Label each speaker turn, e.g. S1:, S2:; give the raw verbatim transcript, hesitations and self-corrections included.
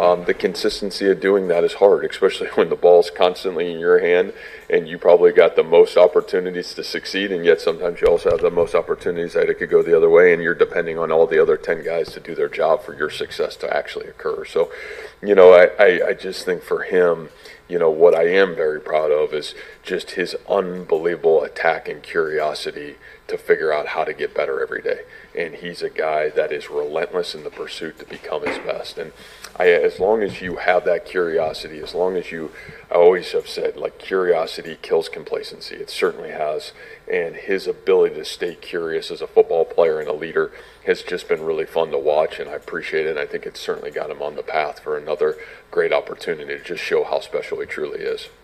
S1: um, the consistency of doing that is hard, especially when the ball's constantly in your hand and you probably got the most opportunities to succeed, and yet sometimes you also have the most opportunities that it could go the other way, and you're depending on all the other ten guys to do their job for your success to actually occur. So, you know, I, I, I just think for him, you know, what I am very proud of is just his unbelievable attack and curiosity to figure out how to get better every day. And he's a guy that is relentless in the pursuit to become his best. And I, as long as you have that curiosity, as long as you, I always have said, like, curiosity kills complacency. It certainly has. And his ability to stay curious as a football player and a leader has just been really fun to watch, and I appreciate it. And I think it's certainly got him on the path for another great opportunity to just show how special he truly is.